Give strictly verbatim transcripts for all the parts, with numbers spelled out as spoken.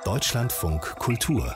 Deutschlandfunk Kultur.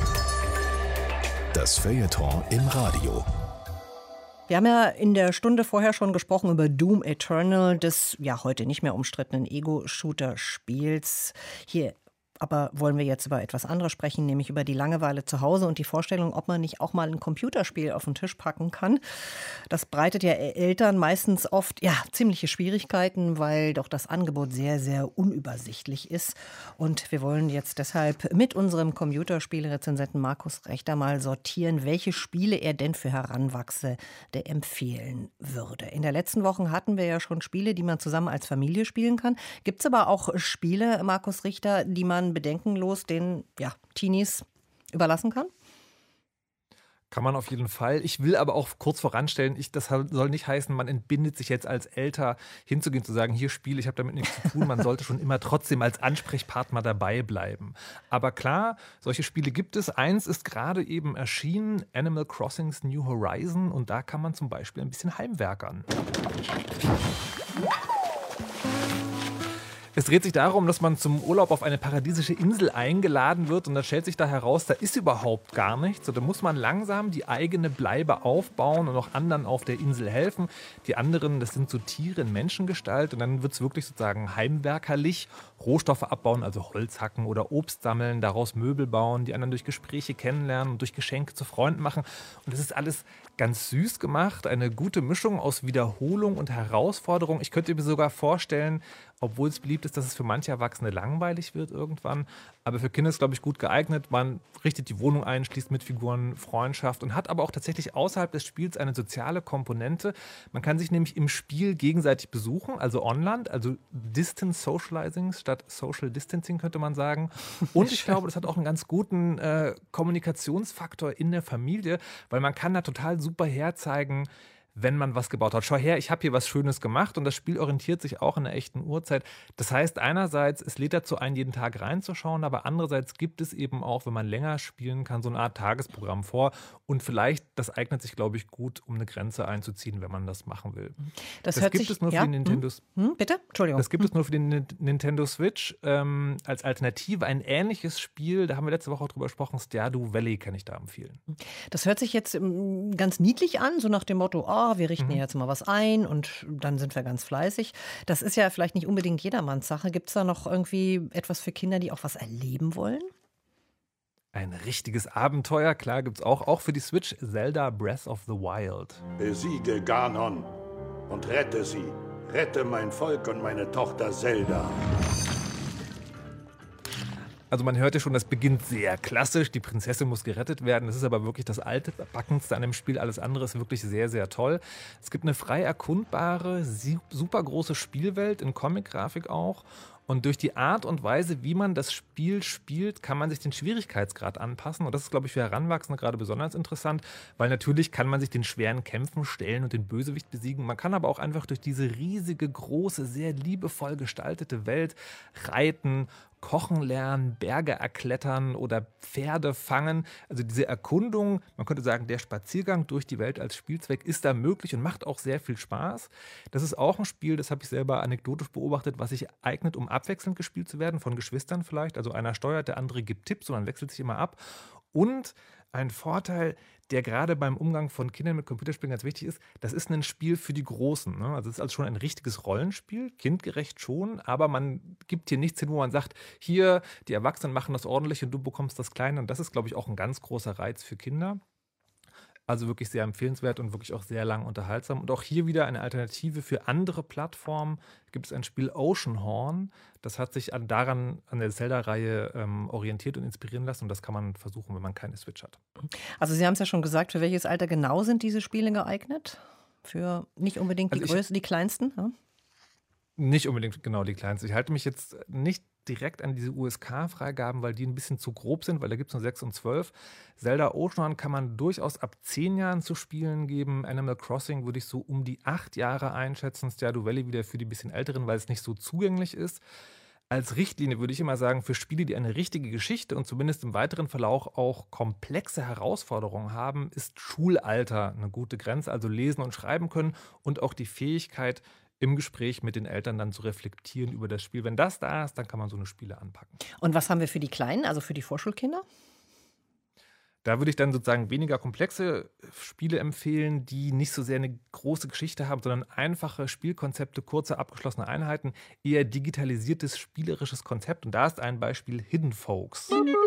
Das Feuilleton im Radio. Wir haben ja in der Stunde vorher schon gesprochen über Doom Eternal, des ja heute nicht mehr umstrittenen Ego-Shooter-Spiels. Hier aber wollen wir jetzt über etwas anderes sprechen, nämlich über die Langeweile zu Hause und die Vorstellung, ob man nicht auch mal ein Computerspiel auf den Tisch packen kann. Das bereitet ja Eltern meistens oft ja ziemliche Schwierigkeiten, weil doch das Angebot sehr, sehr unübersichtlich ist. Und wir wollen jetzt deshalb mit unserem Computerspielrezensenten Markus Rechter mal sortieren, welche Spiele er denn für Heranwachsende empfehlen würde. In der letzten Woche hatten wir ja schon Spiele, die man zusammen als Familie spielen kann. Gibt es aber auch Spiele, Markus Richter, die man bedenkenlos den ja, Teenies überlassen kann? Kann man auf jeden Fall. Ich will aber auch kurz voranstellen, ich, das soll nicht heißen, man entbindet sich jetzt als Eltern hinzugehen, zu sagen, hier Spiel, ich habe damit nichts zu tun. Man sollte schon immer trotzdem als Ansprechpartner dabei bleiben. Aber klar, solche Spiele gibt es. Eins ist gerade eben erschienen, Animal Crossing's New Horizon. Und da kann man zum Beispiel ein bisschen heimwerkern. Es dreht sich darum, dass man zum Urlaub auf eine paradiesische Insel eingeladen wird und dann stellt sich da heraus, da ist überhaupt gar nichts. Und da muss man langsam die eigene Bleibe aufbauen und auch anderen auf der Insel helfen. Die anderen, das sind so Tiere in Menschengestalt und dann wird es wirklich sozusagen heimwerkerlich. Rohstoffe abbauen, also Holz hacken oder Obst sammeln, daraus Möbel bauen, die anderen durch Gespräche kennenlernen und durch Geschenke zu Freunden machen. Und das ist alles ganz süß gemacht, eine gute Mischung aus Wiederholung und Herausforderung. Ich könnte mir sogar vorstellen, obwohl es beliebt ist, dass es für manche Erwachsene langweilig wird irgendwann. Aber für Kinder ist es, glaube ich, gut geeignet. Man richtet die Wohnung ein, schließt mit Figuren Freundschaft und hat aber auch tatsächlich außerhalb des Spiels eine soziale Komponente. Man kann sich nämlich im Spiel gegenseitig besuchen, also online, also Distance Socializing statt Social Distancing, könnte man sagen. Und ich glaube, das hat auch einen ganz guten äh, Kommunikationsfaktor in der Familie, weil man kann da total super herzeigen, wenn man was gebaut hat. Schau her, ich habe hier was Schönes gemacht und das Spiel orientiert sich auch in der echten Uhrzeit. Das heißt, einerseits, es lädt dazu ein, jeden Tag reinzuschauen, aber andererseits gibt es eben auch, wenn man länger spielen kann, so eine Art Tagesprogramm vor und vielleicht, das eignet sich, glaube ich, gut, um eine Grenze einzuziehen, wenn man das machen will. Das, das hört gibt sich, es nur ja? für die Nintendo. Hm? Bitte? Entschuldigung. Das gibt hm. es nur für den N- Nintendo Switch ähm, als Alternative. Ein ähnliches Spiel, da haben wir letzte Woche auch drüber gesprochen, Stardew Valley kann ich da empfehlen. Das hört sich jetzt ähm, ganz niedlich an, so nach dem Motto, oh, wir richten Mhm. jetzt mal was ein und dann sind wir ganz fleißig. Das ist ja vielleicht nicht unbedingt jedermanns Sache. Gibt es da noch irgendwie etwas für Kinder, die auch was erleben wollen? Ein richtiges Abenteuer, klar, gibt es auch, auch für die Switch, Zelda Breath of the Wild. Besiege Ganon und rette sie. Rette mein Volk und meine Tochter Zelda. Also man hört ja schon, das beginnt sehr klassisch. Die Prinzessin muss gerettet werden. Das ist aber wirklich das Altbackendste an dem Spiel. Alles andere ist wirklich sehr, sehr toll. Es gibt eine frei erkundbare, super große Spielwelt, in Comic-Grafik auch. Und durch die Art und Weise, wie man das Spiel spielt, kann man sich den Schwierigkeitsgrad anpassen. Und das ist, glaube ich, für Heranwachsende gerade besonders interessant, weil natürlich kann man sich den schweren Kämpfen stellen und den Bösewicht besiegen. Man kann aber auch einfach durch diese riesige, große, sehr liebevoll gestaltete Welt reiten, kochen lernen, Berge erklettern oder Pferde fangen. Also diese Erkundung, man könnte sagen, der Spaziergang durch die Welt als Spielzweck ist da möglich und macht auch sehr viel Spaß. Das ist auch ein Spiel, das habe ich selber anekdotisch beobachtet, was sich eignet, um abwechselnd gespielt zu werden, von Geschwistern vielleicht. Also einer steuert, der andere gibt Tipps und man wechselt sich immer ab. Und ein Vorteil, der gerade beim Umgang von Kindern mit Computerspielen ganz wichtig ist, das ist ein Spiel für die Großen. Ne? Also es ist also schon ein richtiges Rollenspiel, kindgerecht schon, aber man gibt hier nichts hin, wo man sagt, hier, die Erwachsenen machen das ordentlich und du bekommst das Kleine. Und das ist, glaube ich, auch ein ganz großer Reiz für Kinder. Also wirklich sehr empfehlenswert und wirklich auch sehr lang unterhaltsam. Und auch hier wieder eine Alternative für andere Plattformen. Gibt es ein Spiel Oceanhorn. Das hat sich an, daran, an der Zelda-Reihe ähm, orientiert und inspirieren lassen. Und das kann man versuchen, wenn man keine Switch hat. Also Sie haben es ja schon gesagt, für welches Alter genau sind diese Spiele geeignet? Für nicht unbedingt die Also ich- größten, die kleinsten? Ja? Nicht unbedingt genau die kleinste. Ich halte mich jetzt nicht direkt an diese U S K-Freigaben, weil die ein bisschen zu grob sind, weil da gibt es nur sechs und zwölf. Zelda Oceanhorn kann man durchaus ab zehn Jahren zu spielen geben. Animal Crossing würde ich so um die acht Jahre einschätzen. Stardew Valley wieder für die bisschen Älteren, weil es nicht so zugänglich ist. Als Richtlinie würde ich immer sagen, für Spiele, die eine richtige Geschichte und zumindest im weiteren Verlauf auch komplexe Herausforderungen haben, ist Schulalter eine gute Grenze. Also lesen und schreiben können und auch die Fähigkeit, im Gespräch mit den Eltern dann zu reflektieren über das Spiel. Wenn das da ist, dann kann man so eine Spiele anpacken. Und was haben wir für die Kleinen, also für die Vorschulkinder? Da würde ich dann sozusagen weniger komplexe Spiele empfehlen, die nicht so sehr eine große Geschichte haben, sondern einfache Spielkonzepte, kurze, abgeschlossene Einheiten, eher digitalisiertes, spielerisches Konzept. Und da ist ein Beispiel Hidden Folks.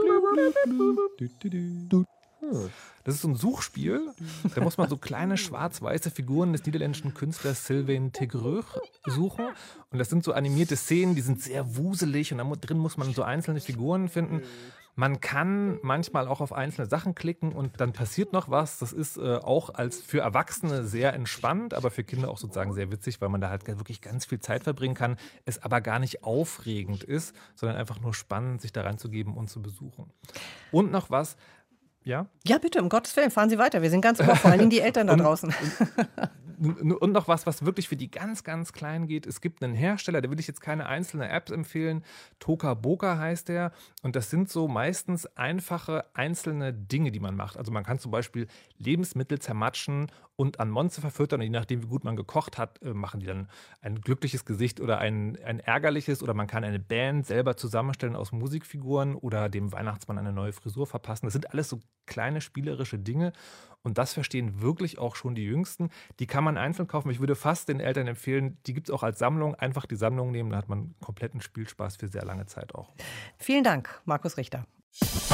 Das ist so ein Suchspiel. Da muss man so kleine schwarz-weiße Figuren des niederländischen Künstlers Sylvain Tegreux suchen. Und das sind so animierte Szenen, die sind sehr wuselig und da drin muss man so einzelne Figuren finden. Man kann manchmal auch auf einzelne Sachen klicken und dann passiert noch was. Das ist äh, auch als für Erwachsene sehr entspannt, aber für Kinder auch sozusagen sehr witzig, weil man da halt wirklich ganz viel Zeit verbringen kann, es aber gar nicht aufregend ist, sondern einfach nur spannend, sich da reinzugeben und zu besuchen. Und noch was, ja? Ja, bitte, um Gottes Willen, fahren Sie weiter. Wir sind ganz ohr, vor allen Dingen die Eltern da draußen. Und noch was, was wirklich für die ganz, ganz Kleinen geht. Es gibt einen Hersteller, da will ich jetzt keine einzelne Apps empfehlen. Toka Boka heißt der. Und das sind so meistens einfache einzelne Dinge, die man macht. Also man kann zum Beispiel Lebensmittel zermatschen und an Monster verfüttern. Und je nachdem, wie gut man gekocht hat, machen die dann ein glückliches Gesicht oder ein, ein ärgerliches. Oder man kann eine Band selber zusammenstellen aus Musikfiguren oder dem Weihnachtsmann eine neue Frisur verpassen. Das sind alles so kleine spielerische Dinge. Und das verstehen wirklich auch schon die Jüngsten. Die kann man einzeln kaufen. Ich würde fast den Eltern empfehlen, die gibt es auch als Sammlung. Einfach die Sammlung nehmen, da hat man kompletten Spielspaß für sehr lange Zeit auch. Vielen Dank, Markus Richter.